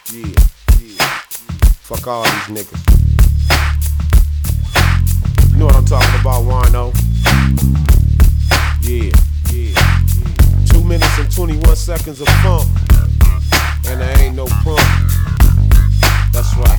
Yeah. Fuck all these niggas. You know what I'm talking about, Warno? Yeah. 2 minutes and 21 seconds of funk, and there ain't no pump. That's right.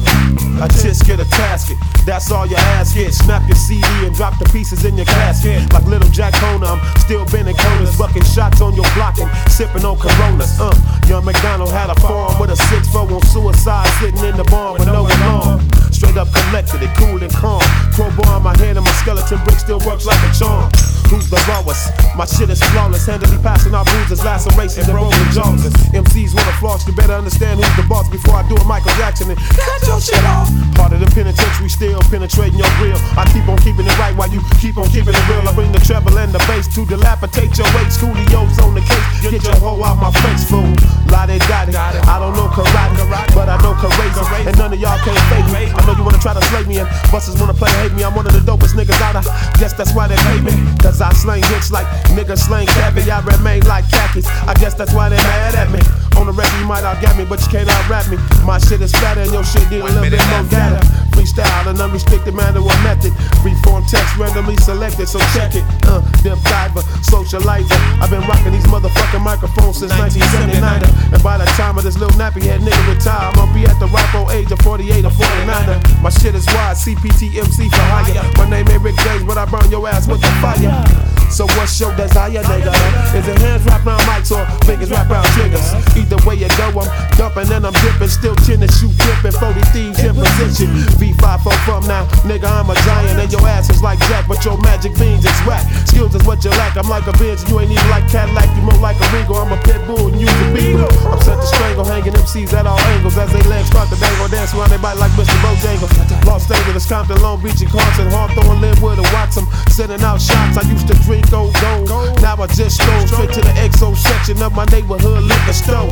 I just get a casket, that's all your ass gets. Snap your CD and drop the pieces in your casket. Like little Jack Kona, I'm still bending corners, bucking shots on your block and sipping on Coronas. Young McDonald had a farm with a 6'4" on suicide, sitting in the barn with no alarm. Straight up collected it, cool and calm. Crowbar in my hand and my skeleton brick still works like a charm. Who's the rawest? My shit is flawless, handily passing out bruises, lacerations, and broken jaws. MCs wanna floss, you better understand who's the boss before I do a Michael Jackson and cut your shit off. Harder than penitentiary, still penetrating your grill. I keep on keeping it right while you keep on keeping it real. I bring the treble and the bass to dilapidate your weight. Coolio's on the case, get your hoe out my face, fool. La-de-da-de, I don't know karate, but I know crazy, and none of y'all can't fake me. I know you wanna try to slay me, and busters wanna play hate me. I'm one of the dopest niggas out of, guess that's why they hate me. Cause I slang hits like niggas slang caviar, remain like khakis. I guess that's why they mad at me. On the record you might out-get me, but you can't out-rap me. My shit is fatter and your shit need a little bit more data. Freestyle and unrestricted manual method. Freeform text randomly selected, so check it. Dip diver, socializer. I've been rocking these motherfucking microphones since 1979. And by the time of this little nappy head nigga retire, I'm gonna be at the ripe old age of 48 or 49. My shit is wide, CPT MC for hire. My name ain't Rick James, but I burn your ass with the fire. So what's your desire, nigga? Is it hands wrapped around mics or fingers wrapped around triggers? Either way you go, I'm dumping and I'm dipping. Still chinning, shoot gripping, 40 thieves in position. V54 from now, nigga, I'm a giant. And your ass is like Jack, but your magic beans is whack. Skills is what you lack, I'm like a Benz. You ain't even like Cadillac, you more like a Regal. I'm a pit bull and you a beagle. I'm set to strangle, hanging MCs at all angles. As they legs start to dangle, dance around they bite like Mr. Bojangles. Los Angeles, Compton, Long Beach, and Carson, Hawthorne, Linwood, and Watson. Sending out shots, I used to drink old gold. Now I just stroll straight to the XO section of my neighborhood liquor store.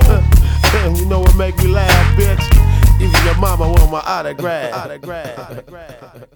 You know what make me laugh, bitch? Even your mama want my autograph.